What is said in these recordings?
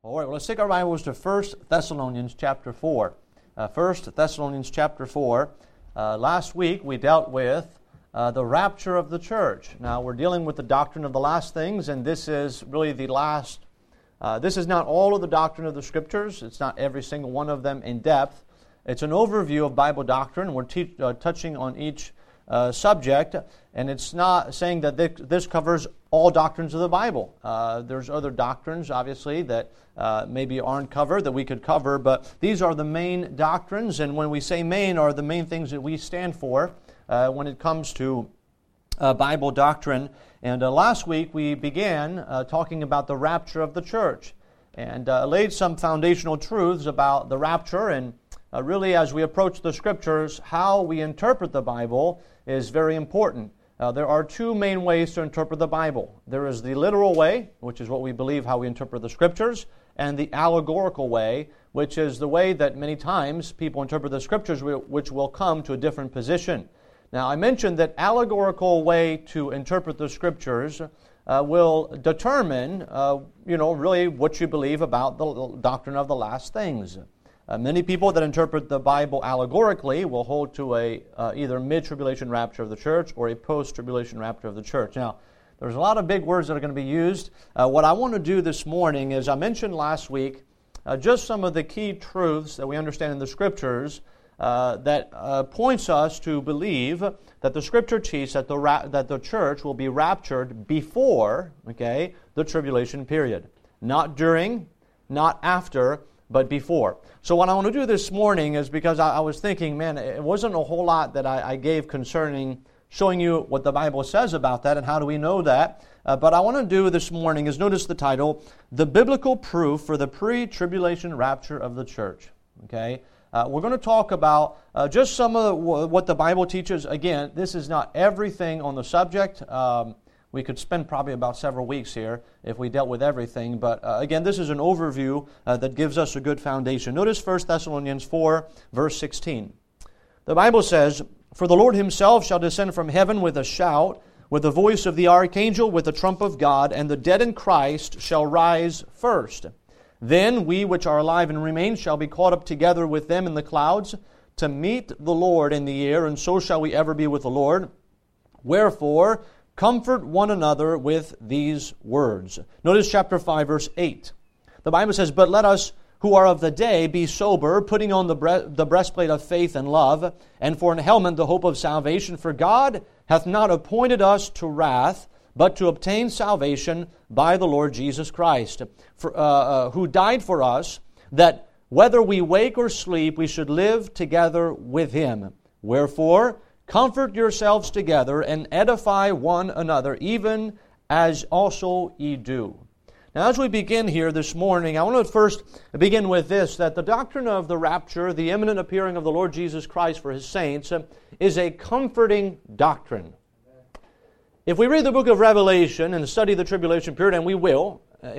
All right, well, let's take our Bibles to 1 Thessalonians chapter 4. 1 Thessalonians chapter 4. Last week we dealt with the rapture of the church. Now we're dealing with the doctrine of the last things, and this is really the last. This is not all of the doctrine of the Scriptures. It's not every single one of them in depth. It's an overview of Bible doctrine. We're touching on each subject, and it's not saying that this covers all doctrines of the Bible. There's other doctrines, obviously, that maybe aren't covered, that we could cover, but these are the main doctrines, and when we say main, are the main things that we stand for when it comes to Bible doctrine. And last week we began talking about the rapture of the church, and laid some foundational truths about the rapture, and really as we approach the Scriptures, how we interpret the Bible is very important. There are two main ways to interpret the Bible. There is the literal way, which is what we believe how we interpret the Scriptures, and the allegorical way, which is the way that many times people interpret the Scriptures, which will come to a different position. Now, I mentioned that allegorical way to interpret the Scriptures will determine, really what you believe about the doctrine of the last things. Many people that interpret the Bible allegorically will hold to a either mid-tribulation rapture of the church or a post-tribulation rapture of the church. Now, there's a lot of big words that are going to be used. What I want to do this morning is, I mentioned last week, just some of the key truths that we understand in the Scriptures that points us to believe that the Scripture teaches that the church will be raptured before, the tribulation period. Not during, not after, but before. So what I want to do this morning is, because I was thinking, man, it wasn't a whole lot that I gave concerning showing you what the Bible says about that and how do we know that. But I want to do this morning is, notice the title, The Biblical Proof for the Pre-Tribulation Rapture of the Church. We're going to talk about just some of what the Bible teaches. Again, this is not everything on the subject. We could spend probably about several weeks here if we dealt with everything. But again, this is an overview that gives us a good foundation. Notice 1 Thessalonians 4, verse 16. The Bible says, "For the Lord himself shall descend from heaven with a shout, with the voice of the archangel, with the trump of God, and the dead in Christ shall rise first. Then we which are alive and remain shall be caught up together with them in the clouds to meet the Lord in the air, and so shall we ever be with the Lord. Wherefore, comfort one another with these words." Notice chapter 5, verse 8. The Bible says, "But let us who are of the day be sober, putting on the breastplate of faith and love, and for an helmet the hope of salvation. For God hath not appointed us to wrath, but to obtain salvation by the Lord Jesus Christ, who died for us, that whether we wake or sleep, we should live together with him. Wherefore, comfort yourselves together and edify one another, even as also ye do." Now, as we begin here this morning, I want to first begin with this, that the doctrine of the rapture, the imminent appearing of the Lord Jesus Christ for his saints, is a comforting doctrine. If we read the book of Revelation and study the tribulation period, and we will,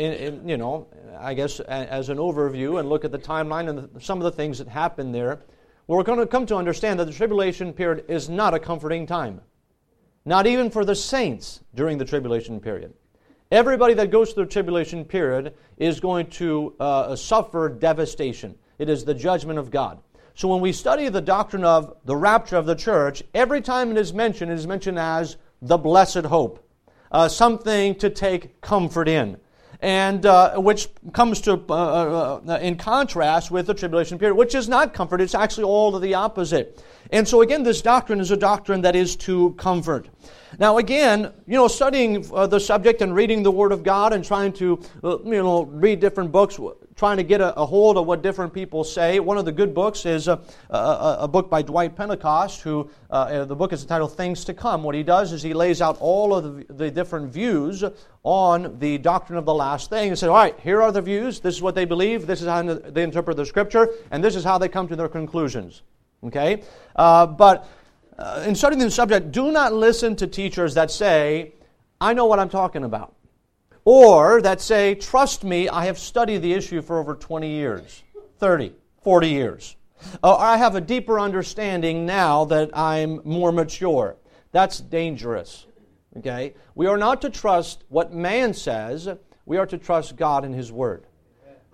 I guess as an overview, and look at the timeline and some of the things that happen there, we're going to come to understand that the tribulation period is not a comforting time. Not even for the saints during the tribulation period. Everybody that goes through the tribulation period is going to suffer devastation. It is the judgment of God. So when we study the doctrine of the rapture of the church, every time it is mentioned as the blessed hope. Something to take comfort in. And which comes to in contrast with the tribulation period, which is not comfort. It's actually all of the opposite. And so again, this doctrine is a doctrine that is to comfort. Now again, studying the subject and reading the Word of God and trying to, read different books, trying to get a hold of what different people say. One of the good books is a book by Dwight Pentecost, who the book is entitled Things to Come. What he does is he lays out all of the different views on the doctrine of the last thing and says, all right, here are the views, this is what they believe, this is how they interpret the Scripture, and this is how they come to their conclusions. But in studying the subject, do not listen to teachers that say, I know what I'm talking about. Or that say, trust me, I have studied the issue for over 20 years, 30, 40 years. I have a deeper understanding now that I'm more mature. That's dangerous. We are not to trust what man says. We are to trust God and His Word.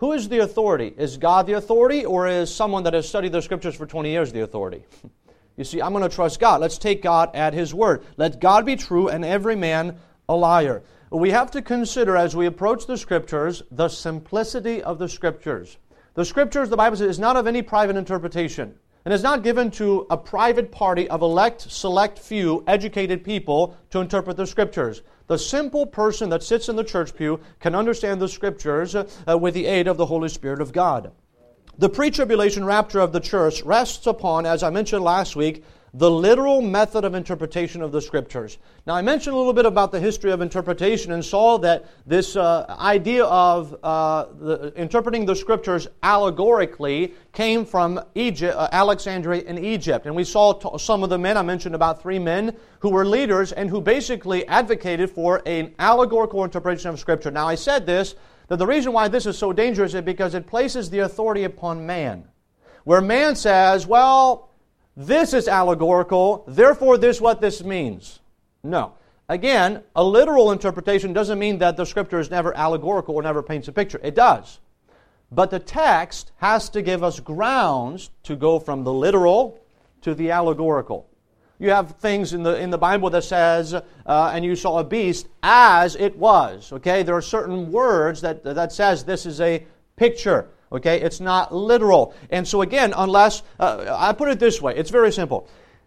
Who is the authority? Is God the authority, or is someone that has studied the Scriptures for 20 years the authority? You see, I'm going to trust God. Let's take God at His word. Let God be true and every man a liar. We have to consider, as we approach the Scriptures, the simplicity of the Scriptures. The Scriptures, the Bible says, is not of any private interpretation, and is not given to a private party of select few, educated people to interpret the Scriptures. The simple person that sits in the church pew can understand the Scriptures with the aid of the Holy Spirit of God. The pre-tribulation rapture of the church rests upon, as I mentioned last week, the literal method of interpretation of the Scriptures. Now, I mentioned a little bit about the history of interpretation and saw that this idea of interpreting the Scriptures allegorically came from Egypt, Alexandria in Egypt. And we saw some of the men, I mentioned about 3 men, who were leaders and who basically advocated for an allegorical interpretation of Scripture. Now, I said this, that the reason why this is so dangerous is because it places the authority upon man. Where man says, well, this is allegorical, therefore this is what this means. No. Again, a literal interpretation doesn't mean that the Scripture is never allegorical or never paints a picture. It does. But the text has to give us grounds to go from the literal to the allegorical. You have things in the Bible that says, and you saw a beast as it was. Okay, there are certain words that says this is a picture. Okay, it's not literal. And so again, unless, I put it this way, it's very simple.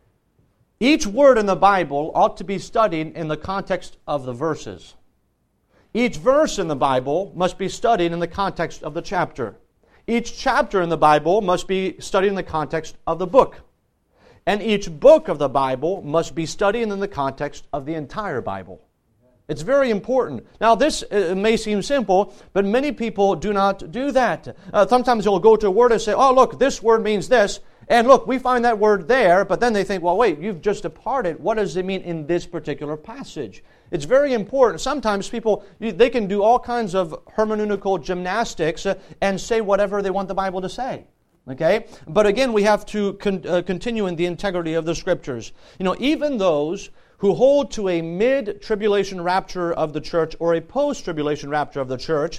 Each word in the Bible ought to be studied in the context of the verses. Each verse in the Bible must be studied in the context of the chapter. Each chapter in the Bible must be studied in the context of the book. And each book of the Bible must be studied in the context of the entire Bible. It's very important. Now, this may seem simple, but many people do not do that. Sometimes they'll go to a word and say, oh, look, this word means this. And look, we find that word there, but then they think, well, wait, you've just departed. What does it mean in this particular passage? It's very important. Sometimes people, they can do all kinds of hermeneutical gymnastics and say whatever they want the Bible to say. Okay? But again, we have to continue in the integrity of the Scriptures. You know, even those who hold to a mid-tribulation rapture of the church or a post-tribulation rapture of the church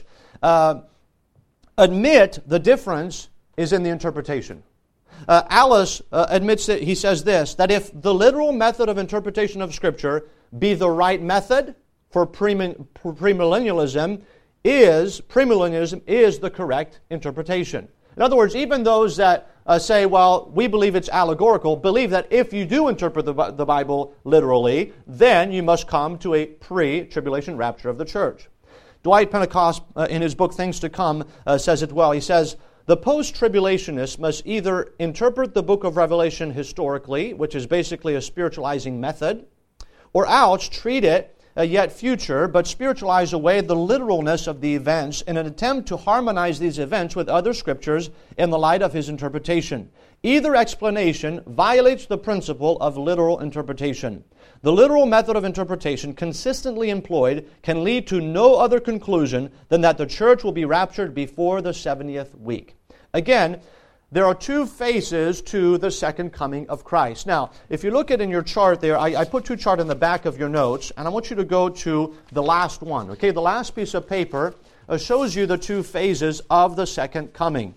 admit the difference is in the interpretation. Alice admits that he says this, that if the literal method of interpretation of Scripture be the right method for premillennialism, premillennialism is the correct interpretation. In other words, even those that say, well, we believe it's allegorical, believe that if you do interpret the Bible literally, then you must come to a pre-tribulation rapture of the church. Dwight Pentecost, in his book Things to Come, says it well. He says, the post-tribulationists must either interpret the book of Revelation historically, which is basically a spiritualizing method, or else treat it yet future, but spiritualize away the literalness of the events in an attempt to harmonize these events with other scriptures in the light of his interpretation. Either explanation violates the principle of literal interpretation. The literal method of interpretation consistently employed can lead to no other conclusion than that the church will be raptured before the 70th week. Again, there are 2 phases to the second coming of Christ. Now, if you look at in your chart there, I put 2 charts in the back of your notes, and I want you to go to the last one. Okay, the last piece of paper shows you the 2 phases of the second coming.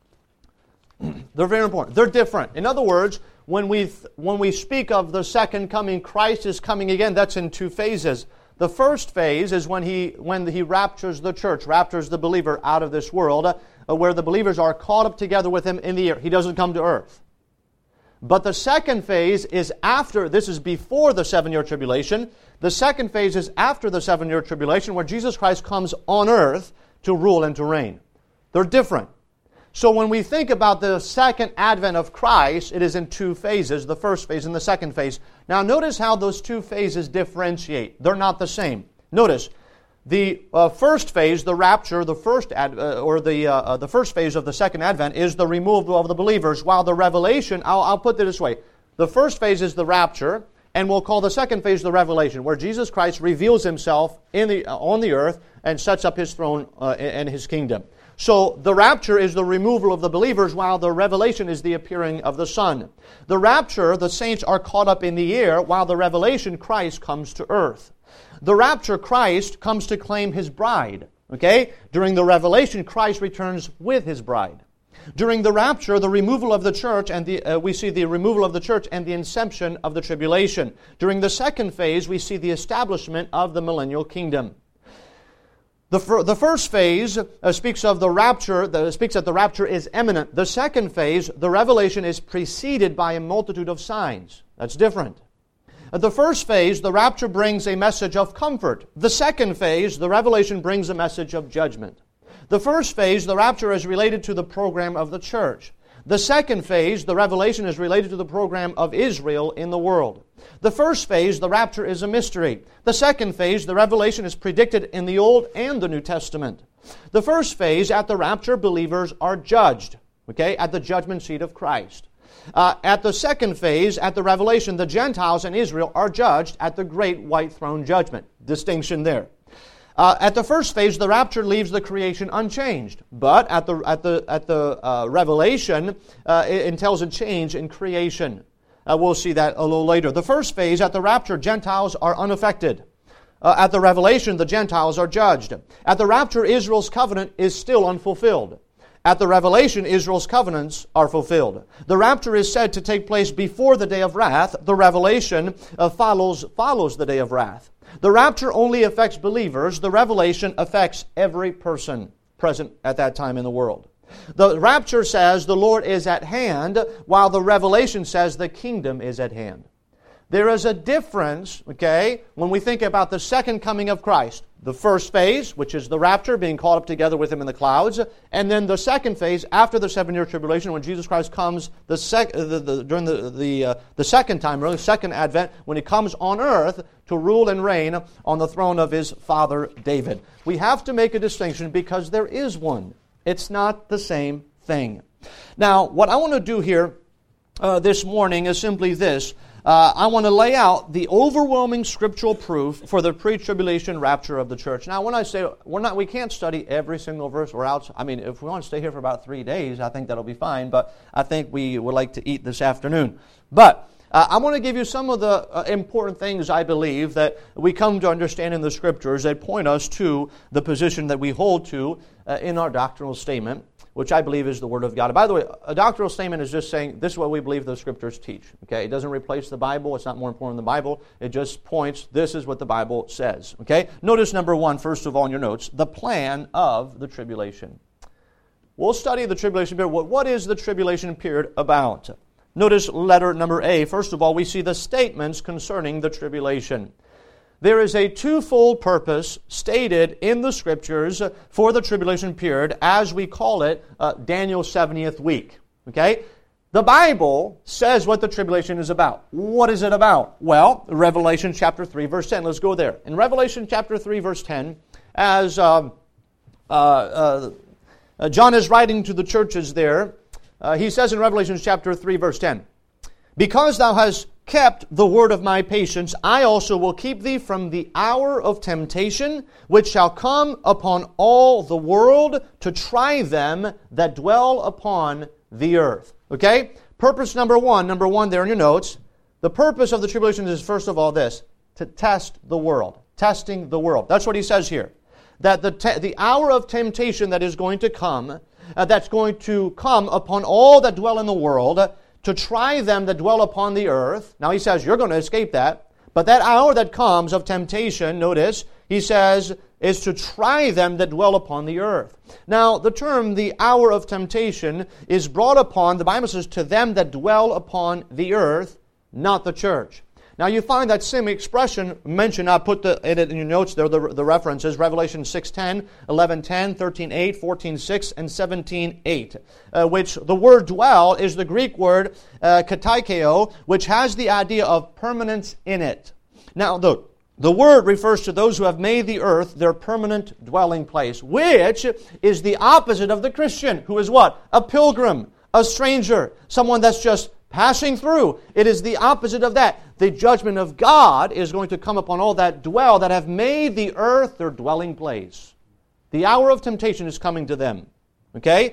They're very important. They're different. In other words, when we speak of the second coming, Christ is coming again, that's in 2 phases. The first phase is when he raptures the church, raptures the believer out of this world, where the believers are caught up together with him in the air. He doesn't come to earth. But the second phase is after, this is before the 7-year tribulation. The second phase is after the 7-year tribulation, where Jesus Christ comes on earth to rule and to reign. They're different. So when we think about the second advent of Christ, it is in 2 phases, the first phase and the second phase. Now notice how those 2 phases differentiate. They're not the same. Notice, the first phase, the rapture, the first phase of the second advent is the removal of the believers, while the revelation, I'll put it this way, the first phase is the rapture, and we'll call the second phase the revelation, where Jesus Christ reveals himself on the earth and sets up his throne and his kingdom. So the rapture is the removal of the believers, while the revelation is the appearing of the Son. The rapture, the saints are caught up in the air, while the revelation, Christ comes to earth. The rapture, Christ comes to claim his bride. Okay? During the revelation, Christ returns with His bride. During the rapture, the removal of the church, and we see the removal of the church and the inception of the tribulation. During the second phase, we see the establishment of the millennial kingdom. The first phase speaks of the rapture, speaks that the rapture is imminent. The second phase, the revelation, is preceded by a multitude of signs. That's different. The first phase, the rapture brings a message of comfort. The second phase, the revelation brings a message of judgment. The first phase, the rapture, is related to the program of the church. The second phase, the revelation, is related to the program of Israel in the world. The first phase, the rapture, is a mystery. The second phase, the revelation, is predicted in the Old and the New Testament. The first phase, at the rapture, believers are judged, at the judgment seat of Christ. At the second phase, at the revelation, the Gentiles and Israel are judged at the great white throne judgment. Distinction there. At the first phase, the rapture leaves the creation unchanged, but at the revelation, it entails a change in creation. We'll see that a little later. The first phase, at the rapture, Gentiles are unaffected. At the revelation, the Gentiles are judged. At the rapture, Israel's covenant is still unfulfilled. At the revelation, Israel's covenants are fulfilled. The rapture is said to take place before the day of wrath. The revelation follows the day of wrath. The rapture only affects believers. The revelation affects every person present at that time in the world. The rapture says the Lord is at hand, while the revelation says the kingdom is at hand. There is a difference, when we think about the second coming of Christ. The first phase, which is the rapture, being caught up together with Him in the clouds, and then the second phase, after the 7-year tribulation, when Jesus Christ comes during the second time, really second advent, when He comes on earth to rule and reign on the throne of His father David. We have to make a distinction because there is one. It's not the same thing. Now, what I want to do here this morning is simply this. I want to lay out the overwhelming scriptural proof for the pre-tribulation rapture of the church. Now, when I say we can't study every single verse. We're out. I mean, if we want to stay here for about 3 days, I think that'll be fine. But I think we would like to eat this afternoon. But I want to give you some of the important things I believe that we come to understand in the Scriptures that point us to the position that we hold to in our doctrinal statement, which I believe is the Word of God. By the way, a doctrinal statement is just saying this is what we believe the Scriptures teach. It doesn't replace the Bible. It's not more important than the Bible. It just points, this is what the Bible says. Notice number 1, first of all, in your notes, the plan of the tribulation. We'll study the tribulation period. What is the tribulation period about? Notice letter number A. First of all, we see the statements concerning the tribulation. There is a twofold purpose stated in the Scriptures for the tribulation period, as we call it Daniel's 70th week. The Bible says what the tribulation is about. What is it about? Well, Revelation chapter 3, verse 10. Let's go there. In Revelation chapter 3, verse 10, as John is writing to the churches there, he says in Revelation chapter 3, verse 10, "Because thou hast kept the word of my patience, I also will keep thee from the hour of temptation, which shall come upon all the world to try them that dwell upon the earth." Purpose number one there in your notes. The purpose of the tribulation is, first of all, this: to test the world. Testing the world. That's what he says here. That the hour of temptation that is going to come, that's going to come upon all that dwell in the world, to try them that dwell upon the earth. Now he says, you're going to escape that. But that hour that comes of temptation, notice, he says, is to try them that dwell upon the earth. Now, the term, the hour of temptation, is brought upon, the Bible says, to them that dwell upon the earth, not the church. Now, you find that same expression mentioned. I put it in your notes there, the references, Revelation 6:10, 11:10, 13:8, 14:6, and 17:8, which the word dwell is the Greek word kataikeo, which has the idea of permanence in it. Now, the word refers to those who have made the earth their permanent dwelling place, which is the opposite of the Christian, who is what? A pilgrim, a stranger, someone that's just passing through. It is the opposite of that. The judgment of God is going to come upon all that dwell, that have made the earth their dwelling place. The hour of temptation is coming to them.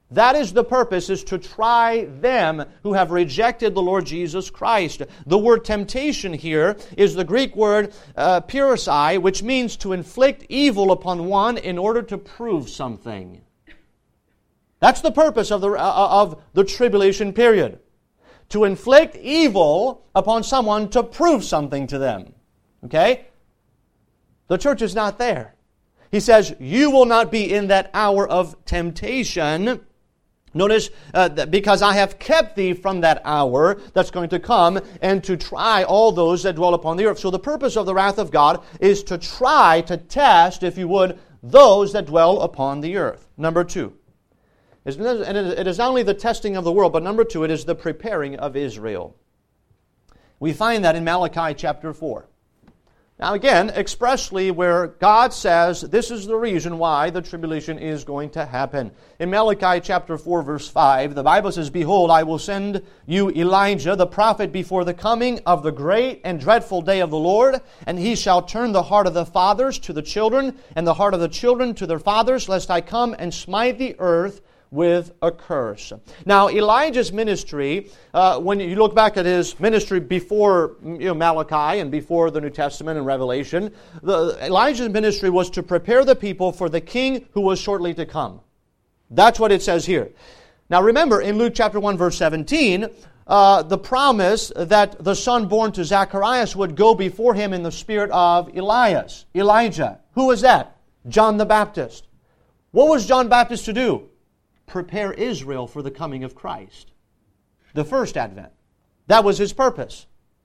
That is the purpose, is to try them who have rejected the Lord Jesus Christ. The word temptation here is the Greek word pyrrhusai, which means to inflict evil upon one in order to prove something. That's the purpose of the tribulation period. To inflict evil upon someone to prove something to them. Okay? The church is not there. He says, you will not be in that hour of temptation. Notice, because I have kept thee from that hour that's going to come, and to try all those that dwell upon the earth. So the purpose of the wrath of God is to try, to test, if you would, those that dwell upon the earth. Number two. And it is not only the testing of the world, but number two, it is the preparing of Israel. We find that in Malachi chapter 4. Now again, expressly where God says this is the reason why the tribulation is going to happen. In Malachi chapter 4 verse 5, the Bible says, Behold, I will send you Elijah the prophet before the coming of the great and dreadful day of the Lord, and he shall turn the heart of the fathers to the children, and the heart of the children to their fathers, lest I come and smite the earth with a curse. Now, Elijah's ministry, when you look back at his ministry before Malachi and before the New Testament and Revelation, Elijah's ministry was to prepare the people for the king who was shortly to come. That's what it says here. Now, remember, in Luke chapter 1, verse 17, the promise that the son born to Zacharias would go before him in the spirit of Elijah. Who was that? John the Baptist. What was John Baptist to do? Prepare Israel for the coming of Christ. The first advent. That was his purpose.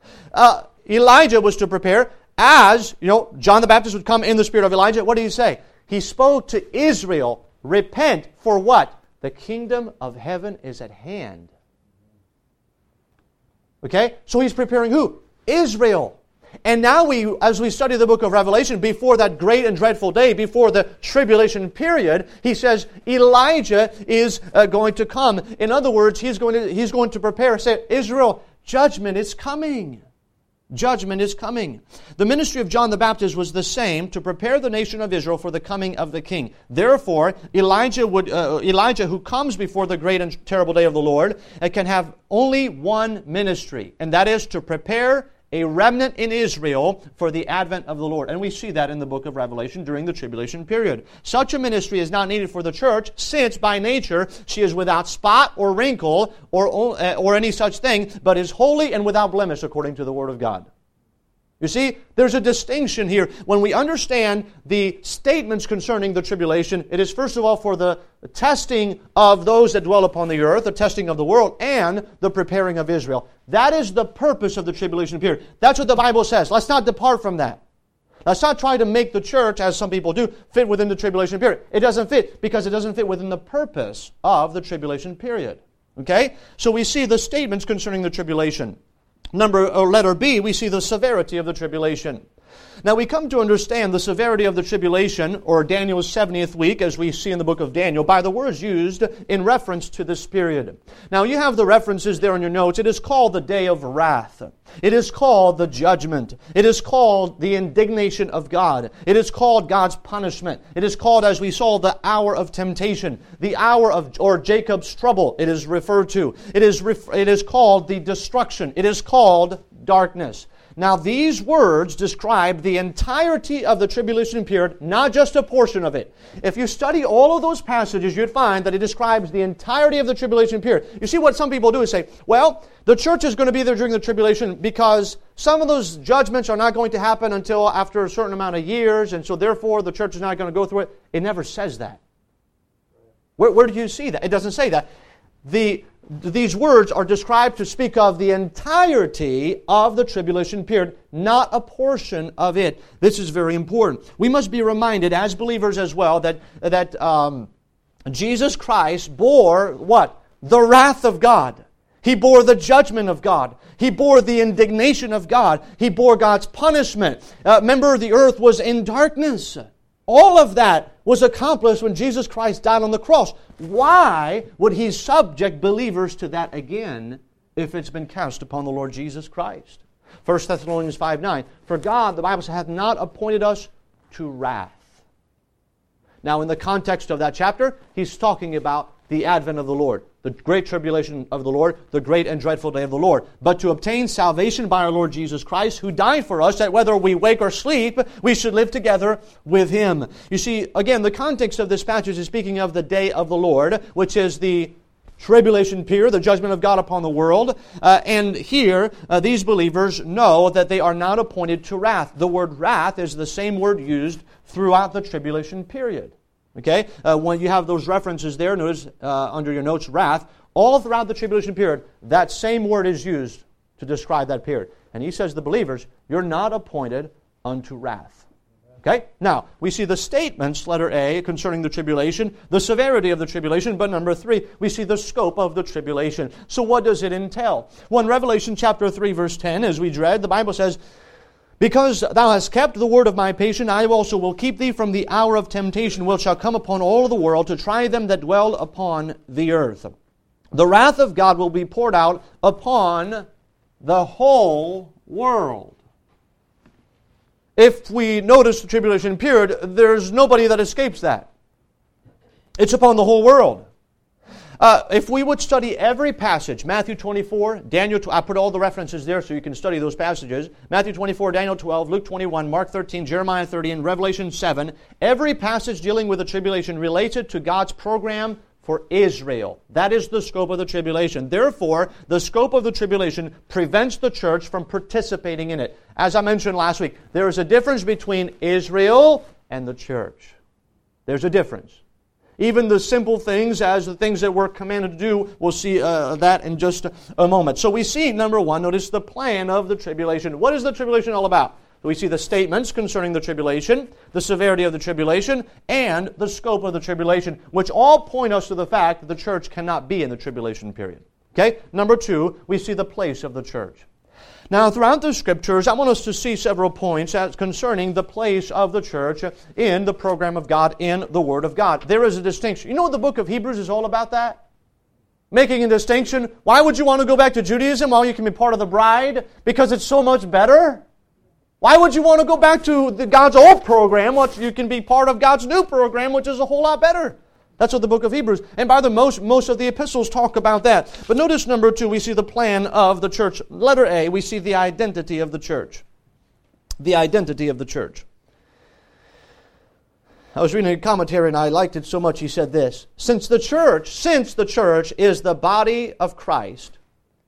Elijah was to prepare as, John the Baptist would come in the spirit of Elijah. What did he say? He spoke to Israel, repent for what? The kingdom of heaven is at hand. Okay? So he's preparing who? Israel. And now as we study the book of Revelation, before that great and dreadful day, before the tribulation period, he says Elijah is going to come. In other words, he's going to prepare, say, Israel, judgment is coming. Judgment is coming. The ministry of John the Baptist was the same, to prepare the nation of Israel for the coming of the king. Therefore, Elijah, who comes before the great and terrible day of the Lord, can have only one ministry, and that is to prepare a remnant in Israel for the advent of the Lord. And we see that in the book of Revelation during the tribulation period. Such a ministry is not needed for the church, since by nature she is without spot or wrinkle or any such thing, but is holy and without blemish according to the Word of God. You see, there's a distinction here. When we understand the statements concerning the tribulation, it is first of all for the testing of those that dwell upon the earth, the testing of the world, and the preparing of Israel. That is the purpose of the tribulation period. That's what the Bible says. Let's not depart from that. Let's not try to make the church, as some people do, fit within the tribulation period. It doesn't fit because it doesn't fit within the purpose of the tribulation period. Okay? So we see the statements concerning the tribulation. Letter B, we see the severity of the tribulation. Now we come to understand the severity of the tribulation, or Daniel's 70th week, as we see in the book of Daniel, by the words used in reference to this period. Now you have the references there in your notes. It is called the day of wrath. It is called the judgment. It is called the indignation of God. It is called God's punishment. It is called, as we saw, the hour of temptation, the hour of, or Jacob's trouble, it is referred to. It is called the destruction. It is called darkness. Now these words describe the entirety of the tribulation period, not just a portion of it. If you study all of those passages, you'd find that it describes the entirety of the tribulation period. You see, what some people do is say, well, the church is going to be there during the tribulation because some of those judgments are not going to happen until after a certain amount of years, and so therefore the church is not going to go through it. It never says that. Where do you see that? It doesn't say that. These words are described to speak of the entirety of the tribulation period, not a portion of it. This is very important. We must be reminded as believers as well that Jesus Christ bore what? The wrath of God. He bore the judgment of God. He bore the indignation of God. He bore God's punishment. Remember, the earth was in darkness. All of that was accomplished when Jesus Christ died on the cross. Why would He subject believers to that again if it's been cast upon the Lord Jesus Christ? 1 Thessalonians 5:9, for God, the Bible says, hath not appointed us to wrath. Now, in the context of that chapter, he's talking about the advent of the Lord, the great tribulation of the Lord, the great and dreadful day of the Lord, but to obtain salvation by our Lord Jesus Christ, who died for us, that whether we wake or sleep, we should live together with Him. You see, again, the context of this passage is speaking of the day of the Lord, which is the tribulation period, the judgment of God upon the world. And here, these believers know that they are not appointed to wrath. The word wrath is the same word used throughout the tribulation period. Okay? When you have those references there, notice under your notes, wrath, all throughout the tribulation period, that same word is used to describe that period. And he says, the believers, you're not appointed unto wrath. Okay? Now, we see the statements, letter A, concerning the tribulation, the severity of the tribulation, but number 3, we see the scope of the tribulation. So what does it entail? Well, in Revelation chapter 3, verse 10, as we read, the Bible says, because thou hast kept the word of my patience, I also will keep thee from the hour of temptation, which shall come upon all the world, to try them that dwell upon the earth. The wrath of God will be poured out upon the whole world. If we notice the tribulation period, there's nobody that escapes that. It's upon the whole world. If we would study every passage, Matthew 24, Daniel, I put all the references there so you can study those passages. Matthew 24, Daniel 12, Luke 21, Mark 13, Jeremiah 30, and Revelation 7. Every passage dealing with the tribulation relates it to God's program for Israel. That is the scope of the tribulation. Therefore, the scope of the tribulation prevents the church from participating in it. As I mentioned last week, there is a difference between Israel and the church. There's a difference. Even the simple things as the things that we're commanded to do, we'll see that in just a moment. So we see, number 1, notice the plan of the tribulation. What is the tribulation all about? We see the statements concerning the tribulation, the severity of the tribulation, and the scope of the tribulation, which all point us to the fact that the church cannot be in the tribulation period. Okay? Number 2, we see the place of the church. Now, throughout the Scriptures, I want us to see several points concerning the place of the church in the program of God, in the Word of God. There is a distinction. You know what the book of Hebrews is all about that? Making a distinction. Why would you want to go back to Judaism while you can be part of the bride? Because it's so much better? Why would you want to go back to God's old program when you can be part of God's new program, which is a whole lot better? That's what the book of Hebrews, and by the most of the epistles talk about that. But notice number 2, we see the plan of the church. Letter A, we see the identity of the church. The identity of the church. I was reading a commentary and I liked it so much, he said this: Since the church is the body of Christ,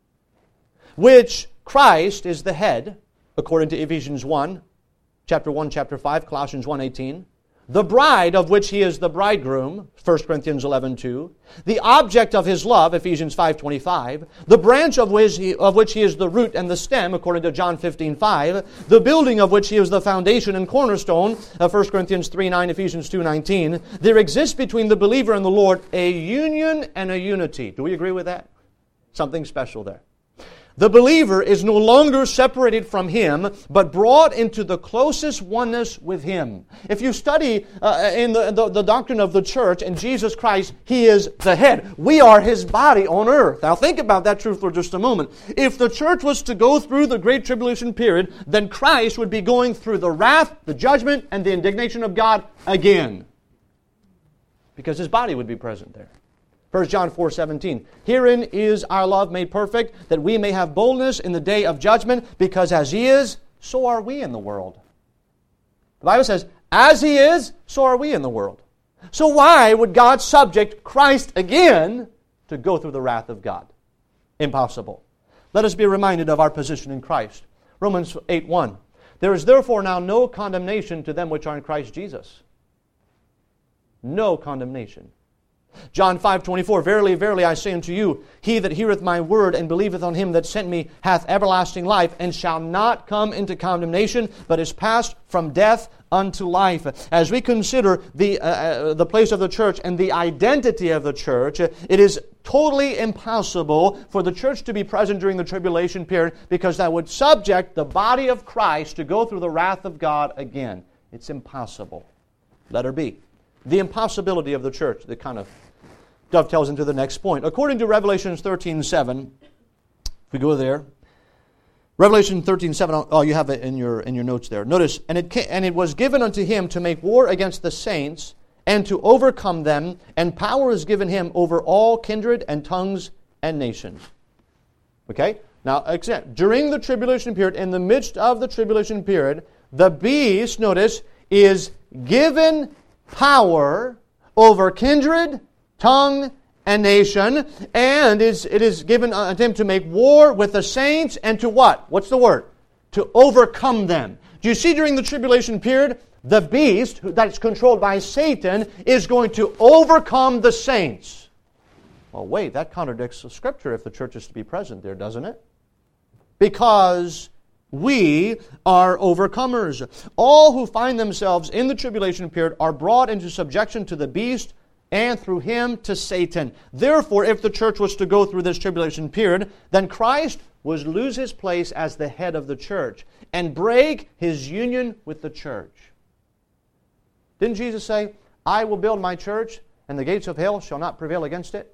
which Christ is the head, according to Ephesians 1, chapter 1, chapter 5, Colossians 1:18, the bride of which He is the bridegroom, 1 Corinthians 11:2, the object of His love, Ephesians 5:25, the branch of which He is the root and the stem, according to John 15:5, the building of which He is the foundation and cornerstone, 1 Corinthians 3:9, Ephesians 2:19, there exists between the believer and the Lord a union and a unity. Do we agree with that? Something special there. The believer is no longer separated from Him, but brought into the closest oneness with Him. If you study in the doctrine of the church and Jesus Christ, He is the head. We are His body on earth. Now think about that truth for just a moment. If the church was to go through the Great Tribulation period, then Christ would be going through the wrath, the judgment, and the indignation of God again. Because His body would be present there. 1 John 4:17, herein is our love made perfect, that we may have boldness in the day of judgment, because as He is, so are we in the world. The Bible says, as He is, so are we in the world. So why would God subject Christ again to go through the wrath of God? Impossible. Let us be reminded of our position in Christ. Romans 8:1, there is therefore now no condemnation to them which are in Christ Jesus. No condemnation. John 5:24, verily, verily, I say unto you, he that heareth my word and believeth on Him that sent me hath everlasting life, and shall not come into condemnation, but is passed from death unto life. As we consider the place of the church and the identity of the church, it is totally impossible for the church to be present during the tribulation period, because that would subject the body of Christ to go through the wrath of God again. It's impossible. Letter B, the impossibility of the church, that kind of dovetails into the next point. According to Revelation 13:7, if we go there, Revelation 13:7. Oh, you have it in your notes there. Notice, and it was given unto Him to make war against the saints, and to overcome them, and power is given him over all kindred and tongues and nations. Okay? Now, during the tribulation period, in the midst of the tribulation period, the beast, notice, is given power over kindred, tongue, and nation, and it is given unto him to make war with the saints, and to what? What's the word? To overcome them. Do you see during the tribulation period, the beast, that's controlled by Satan, is going to overcome the saints? Well, wait, that contradicts the Scripture if the church is to be present there, doesn't it? Because we are overcomers. All who find themselves in the tribulation period are brought into subjection to the beast, and through him to Satan. Therefore, if the church was to go through this tribulation period, then Christ would lose his place as the head of the church and break his union with the church. Didn't Jesus say, I will build my church, and the gates of hell shall not prevail against it?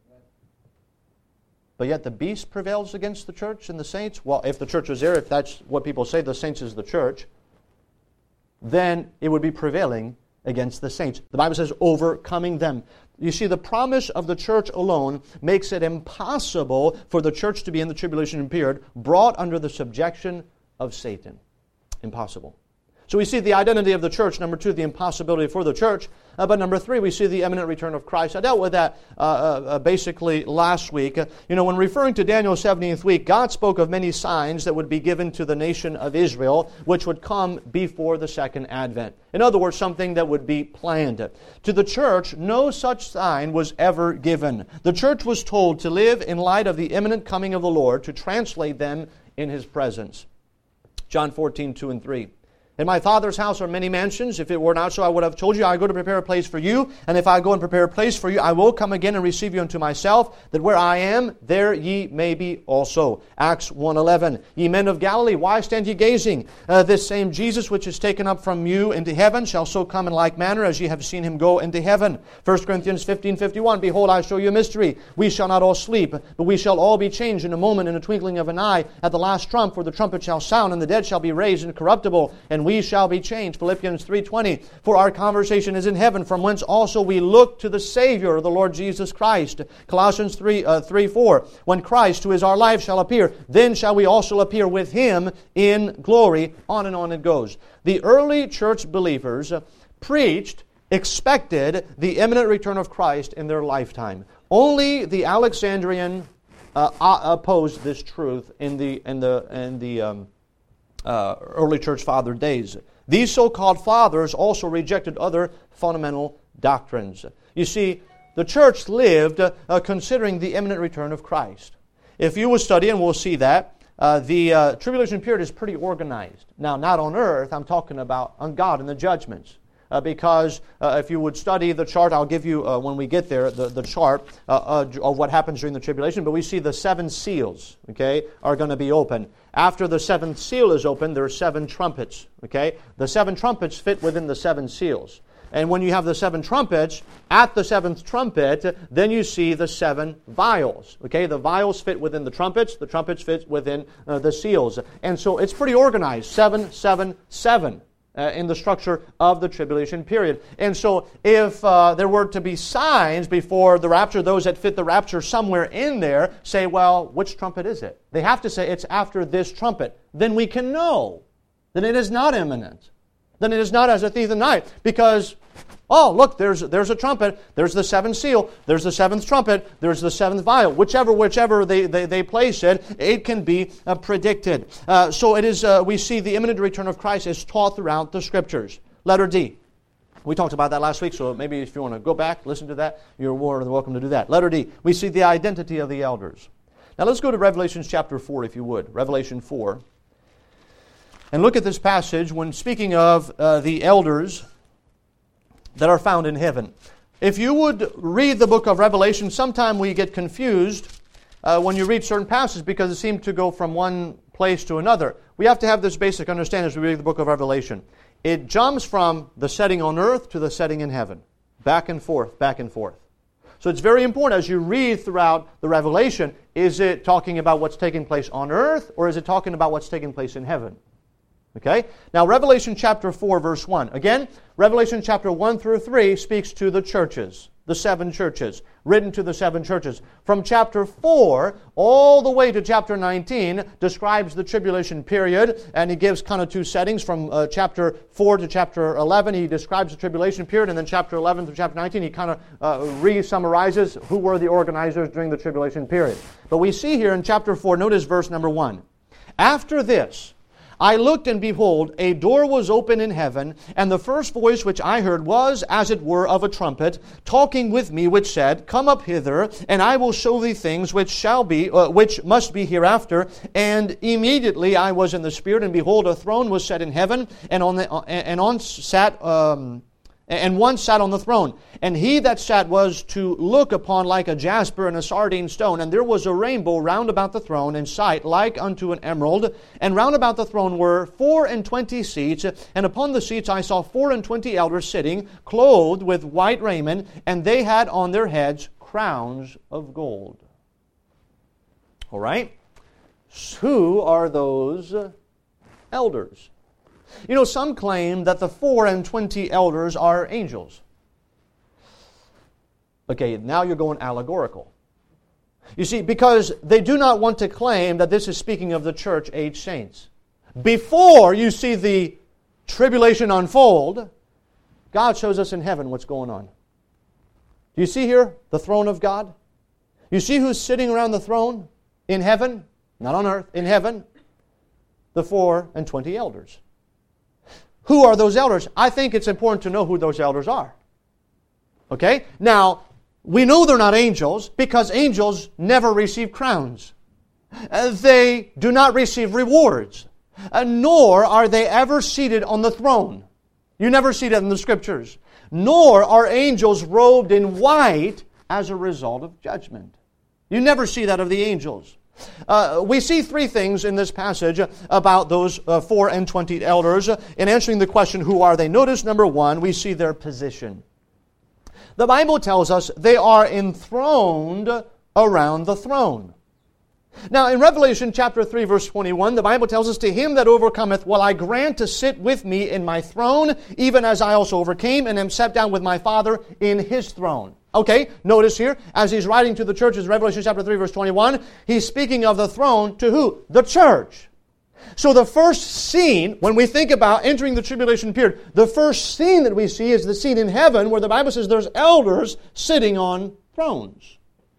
But yet the beast prevails against the church and the saints? Well, if the church was there, if that's what people say, the saints is the church, then it would be prevailing against the saints. The Bible says, overcoming them. You see, the promise of the church alone makes it impossible for the church to be in the tribulation period brought under the subjection of Satan. Impossible. So we see the identity of the church. Number 2, the impossibility for the church. But number 3, we see the imminent return of Christ. I dealt with that basically last week. When referring to Daniel's 70th week, God spoke of many signs that would be given to the nation of Israel, which would come before the second advent. In other words, something that would be planned. To the church, no such sign was ever given. The church was told to live in light of the imminent coming of the Lord, to translate them in His presence. John 14:2 and 3. In my Father's house are many mansions. If it were not so, I would have told you, I go to prepare a place for you. And if I go and prepare a place for you, I will come again and receive you unto myself, that where I am, there ye may be also. Acts 1:11. Ye men of Galilee, why stand ye gazing? This same Jesus which is taken up from you into heaven shall so come in like manner as ye have seen him go into heaven. 1 Corinthians 15:51. Behold, I show you a mystery. We shall not all sleep, but we shall all be changed in a moment, in a twinkling of an eye, at the last trump, for the trumpet shall sound, and the dead shall be raised incorruptible, and we shall be changed. Philippians 3:20. For our conversation is in heaven, from whence also we look to the Savior, the Lord Jesus Christ. Colossians 3:4. When Christ, who is our life, shall appear, then shall we also appear with Him in glory. On and on it goes. The early church believers expected the imminent return of Christ in their lifetime. Only the Alexandrian opposed this truth in the early church father days. These so-called fathers also rejected other fundamental doctrines. You see, the church lived considering the imminent return of Christ. If you will study, and we'll see that, the tribulation period is pretty organized. Now, not on earth, I'm talking about on God and the judgments. Because if you would study the chart, I'll give you, when we get there, the chart of what happens during the tribulation. But we see the 7 seals, okay, are going to be open. After the 7th seal is open, there are 7 trumpets, okay? The 7 trumpets fit within the 7 seals. And when you have the 7 trumpets, at the 7th trumpet, then you see the 7 vials, okay? The vials fit within the trumpets fit within the seals. And so it's pretty organized, 7, 7, 7. In the structure of the tribulation period. And so if there were to be signs before the rapture, those that fit the rapture somewhere in there say, well, which trumpet is it? They have to say it's after this trumpet. Then we can know. Then it is not imminent. Then it is not as a thief in the night. Because, oh, look, there's a trumpet. There's the 7th seal. There's the 7th trumpet. There's the 7th vial. Whichever they place it, it can be predicted. So it is. We see the imminent return of Christ is taught throughout the Scriptures. Letter D. We talked about that last week, so maybe if you want to go back, listen to that, you're more than welcome to do that. Letter D. We see the identity of the elders. Now let's go to Revelation chapter 4, if you would. Revelation 4. And look at this passage when speaking of the elders that are found in heaven. If you would read the book of Revelation, sometime we get confused when you read certain passages because it seems to go from one place to another. We have to have this basic understanding as we read the book of Revelation. It jumps from the setting on earth to the setting in heaven. Back and forth, back and forth. So it's very important as you read throughout the Revelation, is it talking about what's taking place on earth or is it talking about what's taking place in heaven? Okay? Now, Revelation chapter 4, verse 1. Again, Revelation chapter 1 through 3 speaks to the churches, the 7 churches, written to the 7 churches. From chapter 4 all the way to chapter 19 describes the tribulation period, and he gives kind of 2 settings. From chapter 4 to chapter 11, he describes the tribulation period, and then chapter 11 through chapter 19, he kind of re-summarizes who were the organizers during the tribulation period. But we see here in chapter 4, notice verse number 1. After this, I looked, and behold, a door was open in heaven, and the first voice which I heard was, as it were, of a trumpet, talking with me, which said, Come up hither, and I will show thee things which must be hereafter. And immediately I was in the Spirit, and behold, a throne was set in heaven, and one sat on the throne. And he that sat was to look upon like a jasper and a sardine stone. And there was a rainbow round about the throne, in sight like unto an emerald. And round about the throne were 24 seats. And upon the seats I saw 24 elders sitting, clothed with white raiment, and they had on their heads crowns of gold. All right? Who are those elders? You know, some claim that the 24 elders are angels. Okay, now you're going allegorical. You see, because they do not want to claim that this is speaking of the church age saints. Before you see the tribulation unfold, God shows us in heaven what's going on. Do you see here the throne of God? You see who's sitting around the throne in heaven? Not on earth, in heaven. The 24 elders. Who are those elders? I think it's important to know who those elders are. Okay? Now, we know they're not angels because angels never receive crowns. They do not receive rewards. Nor are they ever seated on the throne. You never see that in the Scriptures. Nor are angels robed in white as a result of judgment. You never see that of the angels. We see 3 things in this passage about those 24 elders. In answering the question, who are they? Notice, number 1, we see their position. The Bible tells us they are enthroned around the throne. Now, in Revelation chapter 3, verse 21, the Bible tells us, To him that overcometh will I grant to sit with me in my throne, even as I also overcame, and am set down with my Father in his throne. Okay, notice here, as he's writing to the churches, Revelation chapter 3, verse 21, he's speaking of the throne to who? The church. So the first scene, when we think about entering the tribulation period, the first scene that we see is the scene in heaven where the Bible says there's elders sitting on thrones.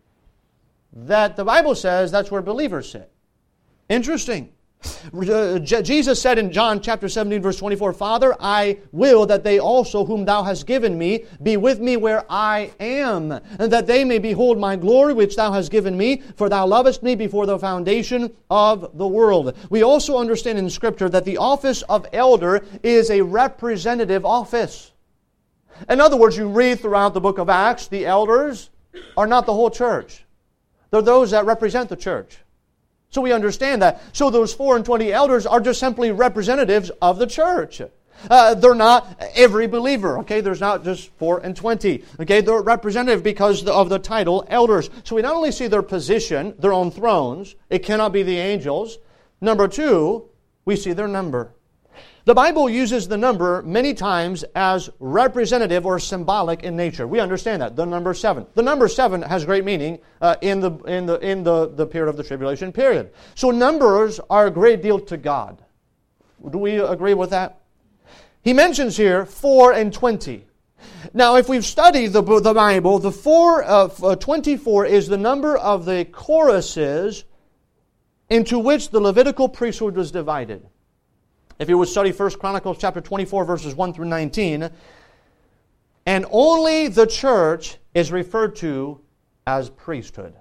That the Bible says that's where believers sit. Interesting. Jesus said in John chapter 17, verse 24, Father, I will that they also whom thou hast given me be with me where I am, and that they may behold my glory which thou hast given me, for thou lovest me before the foundation of the world. We also understand in Scripture that the office of elder is a representative office. In other words, you read throughout the book of Acts, the elders are not the whole church. They're those that represent the church. So we understand that. So those 24 elders are just simply representatives of the church. They're not every believer. Okay, there's not just 24. Okay, they're representative because of the title elders. So we not only see their position, their own thrones. It cannot be the angels. Number 2, we see their number. The Bible uses the number many times as representative or symbolic in nature. We understand that. The number 7. The number 7 has great meaning in the period of the tribulation period. So numbers are a great deal to God. Do we agree with that? He mentions here 24. Now, if we've studied the Bible, the 24 is the number of the choruses into which the Levitical priesthood was divided. If you would study 1 Chronicles chapter 24, verses 1 through 19, and only the church is referred to as priesthood.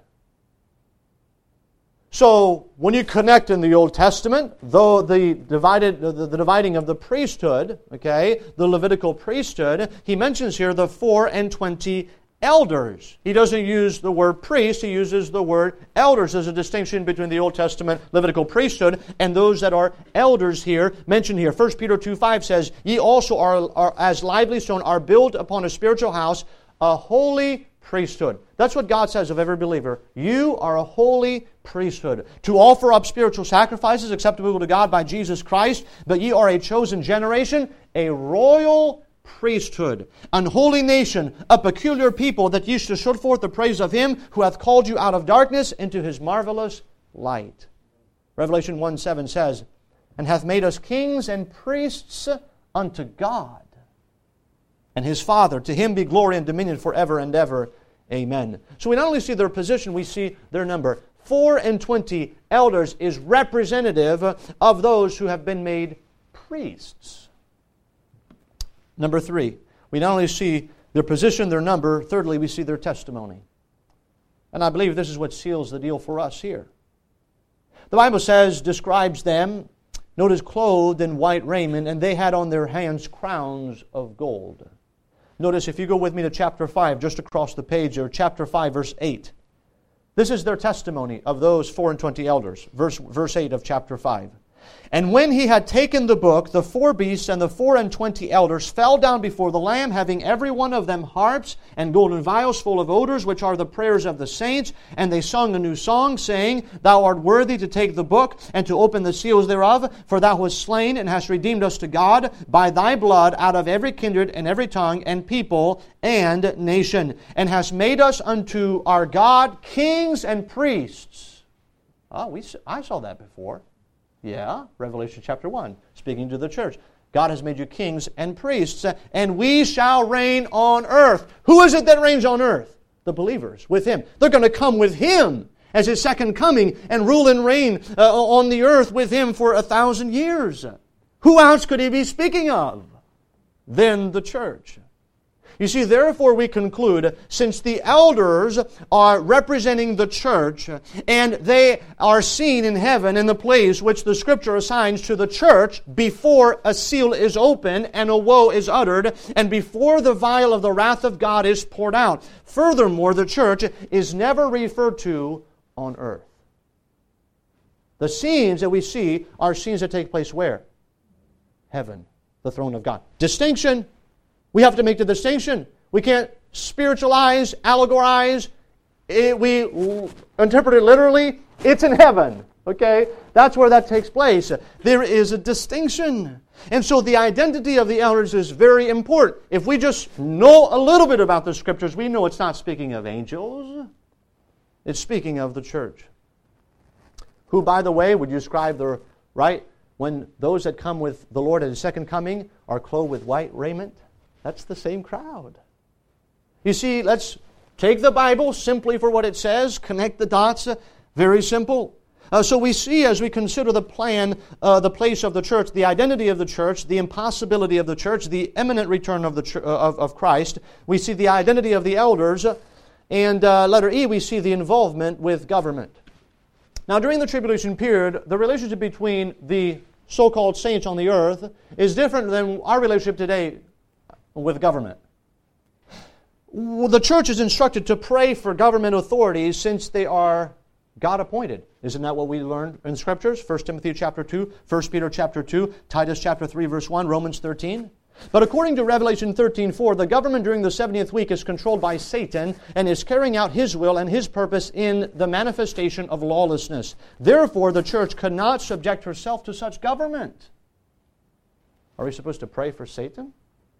So, when you connect in the Old Testament, though the dividing of the priesthood, okay, the Levitical priesthood, he mentions here the 24 elders. He doesn't use the word priest, he uses the word elders. There's a distinction between the Old Testament Levitical priesthood and those that are elders here, mentioned here. 1 Peter 2:5 says, Ye also are as lively stone, are built upon a spiritual house, a holy priesthood. That's what God says of every believer. You are a holy priesthood, to offer up spiritual sacrifices acceptable to God by Jesus Christ, but ye are a chosen generation, a royal priesthood, an holy nation, a peculiar people, that ye should show forth the praise of Him who hath called you out of darkness into His marvelous light. Revelation 1:7 says, and hath made us kings and priests unto God and His Father. To Him be glory and dominion forever and ever. Amen. So we not only see their position, we see their number. 24 elders is representative of those who have been made priests. Number 3, we not only see their position, their number, thirdly, we see their testimony. And I believe this is what seals the deal for us here. The Bible says, describes them, notice, clothed in white raiment, and they had on their hands crowns of gold. Notice, if you go with me to chapter 5, just across the page, or chapter 5, verse 8. This is their testimony of those 24 elders. Verse 8 of chapter 5. And when he had taken the book, the 4 beasts and the 24 elders fell down before the Lamb, having every one of them harps and golden vials full of odors, which are the prayers of the saints. And they sung a new song, saying, Thou art worthy to take the book and to open the seals thereof, for Thou wast slain and hast redeemed us to God by Thy blood out of every kindred and every tongue and people and nation, and hast made us unto our God kings and priests. I saw that before. Yeah, Revelation chapter 1, speaking to the church. God has made you kings and priests, and we shall reign on earth. Who is it that reigns on earth? The believers, with Him. They're going to come with Him as His second coming and rule and reign on the earth with Him for 1,000 years. Who else could He be speaking of than the church? You see, therefore we conclude, since the elders are representing the church, and they are seen in heaven in the place which the Scripture assigns to the church before a seal is opened and a woe is uttered, and before the vial of the wrath of God is poured out. Furthermore, the church is never referred to on earth. The scenes that we see are scenes that take place where? Heaven, the throne of God. Distinction. We have to make the distinction. We can't spiritualize, allegorize. We interpret it literally. It's in heaven. Okay? That's where that takes place. There is a distinction. And so the identity of the elders is very important. If we just know a little bit about the Scriptures, we know it's not speaking of angels. It's speaking of the church. Who, by the way, would you describe the right? When those that come with the Lord at His second coming are clothed with white raiment? That's the same crowd. You see, let's take the Bible simply for what it says, connect the dots, very simple. So we see, as we consider the plan, the place of the church, the identity of the church, the impossibility of the church, the imminent return of of Christ, we see the identity of the elders, and letter E, we see the involvement with government. Now, during the tribulation period, the relationship between the so-called saints on the earth is different than our relationship today with government. The church is instructed to pray for government authorities since they are God-appointed. Isn't that what we learned in Scriptures? 1 Timothy chapter 2, 1 Peter chapter 2, Titus chapter 3, verse 1, Romans 13. But according to Revelation 13:4, the government during the 70th week is controlled by Satan and is carrying out his will and his purpose in the manifestation of lawlessness. Therefore, the church cannot subject herself to such government. Are we supposed to pray for Satan?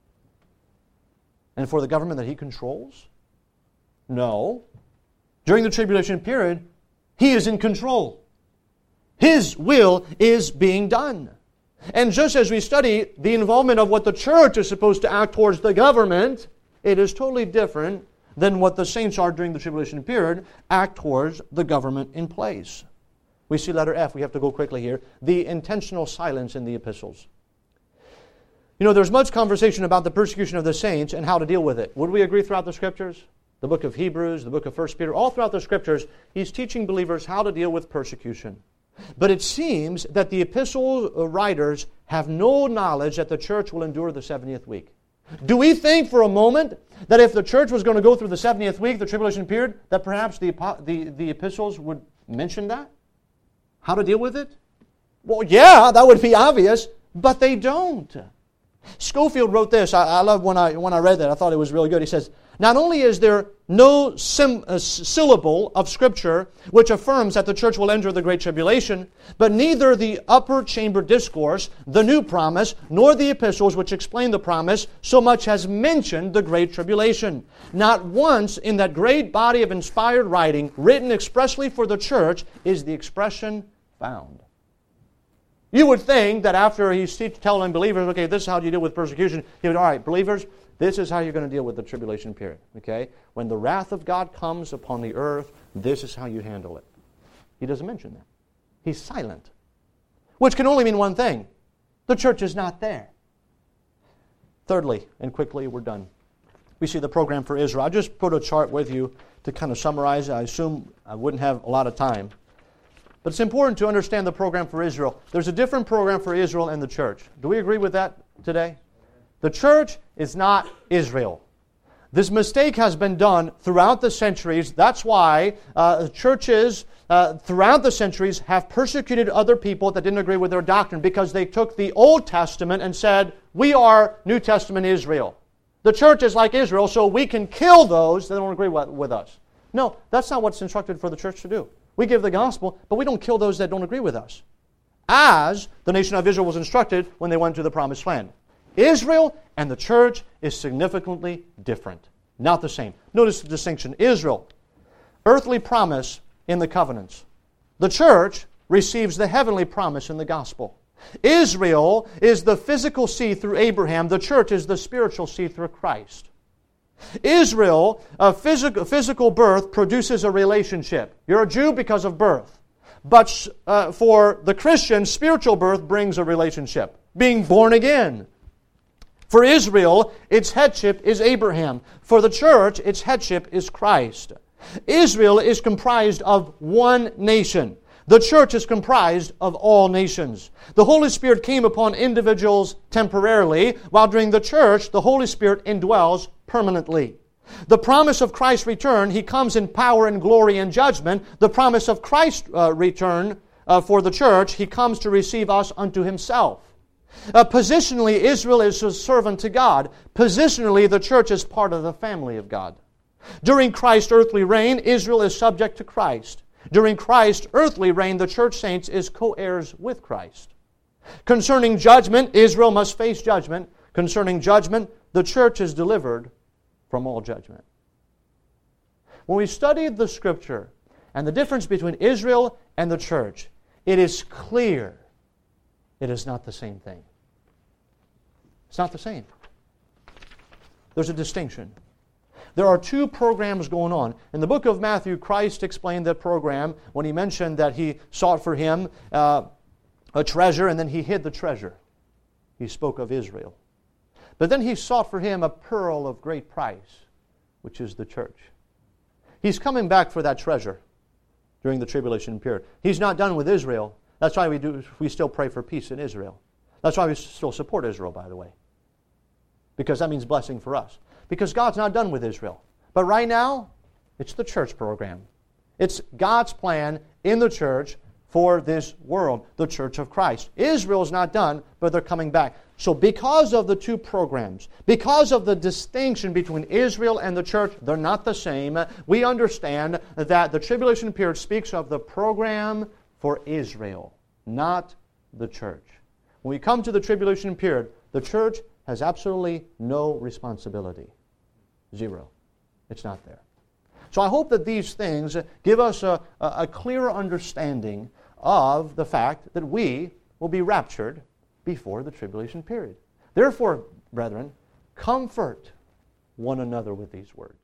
And for the government that he controls? No. During the tribulation period, he is in control. His will is being done. And just as we study the involvement of what the church is supposed to act towards the government, it is totally different than what the saints are during the tribulation period, act towards the government in place. We see letter F, we have to go quickly here, the intentional silence in the epistles. You know, there's much conversation about the persecution of the saints and how to deal with it. Would we agree throughout the Scriptures? The book of Hebrews, the book of 1 Peter, all throughout the Scriptures, he's teaching believers how to deal with persecution. But it seems that the epistle writers have no knowledge that the church will endure the 70th week. Do we think for a moment that if the church was going to go through the 70th week, the tribulation period, that perhaps the epistles would mention that? How to deal with it? Well, yeah, that would be obvious, but they don't. Scofield wrote this. I love when I read that. I thought it was really good. He says, not only is there no syllable of Scripture which affirms that the church will enter the Great Tribulation, but neither the upper chamber discourse, the new promise, nor the epistles which explain the promise so much as mentioned the Great Tribulation. Not once in that great body of inspired writing written expressly for the church is the expression found. You would think that after he's telling believers, okay, this is how you deal with persecution, he would, all right, believers, this is how you're going to deal with the tribulation period. Okay? When the wrath of God comes upon the earth, this is how you handle it. He doesn't mention that. He's silent. Which can only mean one thing. The church is not there. Thirdly, and quickly, we're done. We see the program for Israel. I just put a chart with you to kind of summarize. I assume I wouldn't have a lot of time. But it's important to understand the program for Israel. There's a different program for Israel and the church. Do we agree with that today? The church is not Israel. This mistake has been done throughout the centuries. That's why churches throughout the centuries have persecuted other people that didn't agree with their doctrine, because they took the Old Testament and said, we are New Testament Israel. The church is like Israel, so we can kill those that don't agree with us. No, that's not what's instructed for the church to do. We give the gospel, but we don't kill those that don't agree with us, as the nation of Israel was instructed when they went to the promised land. Israel and the church is significantly different. Not the same. Notice the distinction. Israel, earthly promise in the covenants. The church receives the heavenly promise in the gospel. Israel is the physical seed through Abraham. The church is the spiritual seed through Christ. Israel, a physical birth produces a relationship. You're a Jew because of birth. But for the Christian, spiritual birth brings a relationship. Being born again. For Israel, its headship is Abraham. For the church, its headship is Christ. Israel is comprised of one nation. The church is comprised of all nations. The Holy Spirit came upon individuals temporarily, while during the church, the Holy Spirit indwells permanently. The promise of Christ's return, He comes in power and glory and judgment. The promise of Christ's return for the church, He comes to receive us unto Himself. Positionally, Israel is a servant to God. Positionally, the church is part of the family of God. During Christ's earthly reign, Israel is subject to Christ. During Christ's earthly reign, the church saints is co-heirs with Christ. Concerning judgment, Israel must face judgment. Concerning judgment, the church is delivered from all judgment. When we studied the Scripture and the difference between Israel and the church, it is clear it is not the same thing. It's not the same. There's a distinction. There are two programs going on. In the book of Matthew, Christ explained that program when He mentioned that He sought for Him a treasure, and then He hid the treasure. He spoke of Israel. But then He sought for Him a pearl of great price, which is the church. He's coming back for that treasure during the tribulation period. He's not done with Israel. That's why we still pray for peace in Israel. That's why we still support Israel, by the way. Because that means blessing for us. Because God's not done with Israel. But right now, it's the church program. It's God's plan in the church for this world, the church of Christ. Israel's not done, but they're coming back. So because of the two programs, because of the distinction between Israel and the church, they're not the same. We understand that the tribulation period speaks of the program for Israel, not the church. When we come to the tribulation period, the church has absolutely no responsibility. Zero. It's not there. So I hope that these things give us a clearer understanding of the fact that we will be raptured before the tribulation period. Therefore, brethren, comfort one another with these words.